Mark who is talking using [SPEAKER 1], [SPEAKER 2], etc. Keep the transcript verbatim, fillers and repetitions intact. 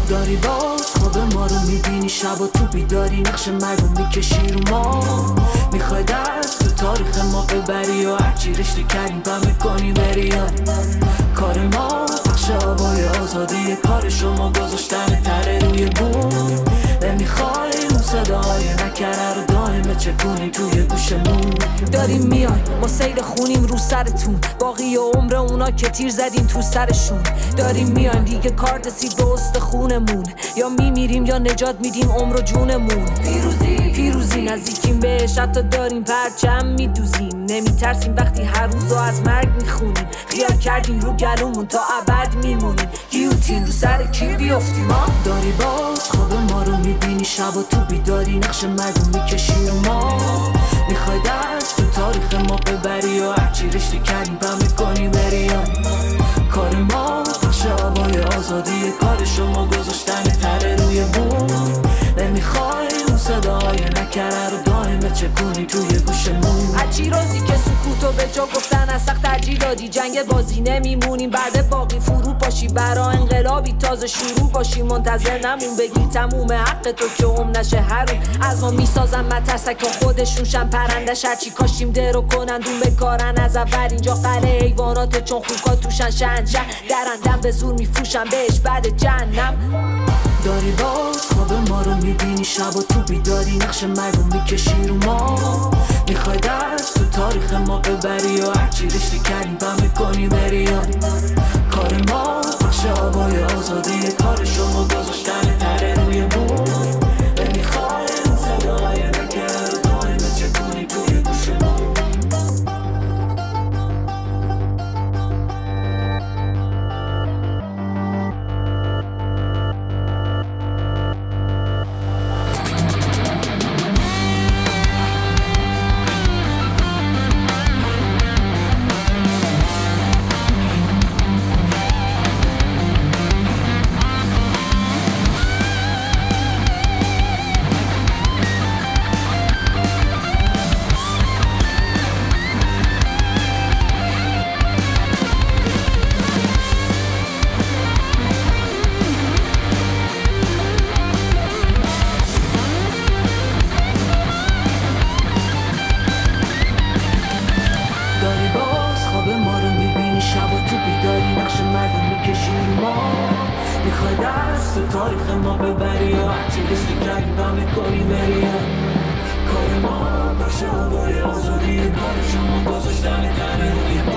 [SPEAKER 1] داری باز خواب ما رو میبینی شب و تو بیداری نقش مردم میکشی رو ما. میخوای دست تو تاریخ ما ببری و هرچی رشته کردیم با میکنی بری. کار ما پخش آوای آزادی، کار شما گذاشتن تره روی بوم. نمیخوای اون صدای نکره رو دائمه چکونیم توی گوشمون. داریم میای ما سیل خونیم رو سرتون، باقی عمر اونا که تیر زدیم تو سرشون. داریم میایم دیگه کارت رسید به استخونمون، یا میمیریم یا نجات میدیم عمر و جونمون. پیروزی پیروزی نزدیکیم بهش، حتی داریم پرچم میدوزیم. نمیترسیم وقتی هر روزو از مرگ میخونیم، خیال کردیم رو گلومون تا ابد میمونیم. گیوتین رو سر کی بیافتیم ما. داری باز خواب ما رو میبینی شب و تو بیداری نقش مردم میکشی رو ما. میخوای دست تو تاریخ ما ببری و هرچی رشته کردیم با میکنی بری. کار ما پخش آوای آزادی، کار شما گذاشتن تره روی بوم. نمیخوای اون صدای نکره رو دائمه چکونی توی گوشمون. هرچی روزی که سکوتو به جا گفتن از سخت ترجیح دادی، جنگ بازی نمیمونیم بعد باقی فرو پاشی. برا انقلابی تازه شروع باشی، منتظر نمون بگیر تموم حق تو که ام نشه هرون. از ما میسازن مترسک و خودشون شن پرندش، هرچی کاشیم درو کنندون بکارن از اول. اینجا قلعه حیوانات چون خوکا توشن شنجن، درندم به زور میفروشن بهش بعد جهنم. داری باز خواب ما رو میبینی شب و تو بیداری نقش مردم میکشی رو ما. میخوای دست تو تاریخ ما ببری و هرچی رشته کردیم با میکنی بری. کار ما بخش آوای آزادی، کار شما گذاشتن تره روی بوم. نمیخوای اون صدای نکره رو دائمه چکونی توی گوشمون. میخوای دست تو تاریخ ما ببری و هرچی رشته کردیم با میکنی بری. کار ما بخش آوای آزادی، کار شما گذاشتن تره روی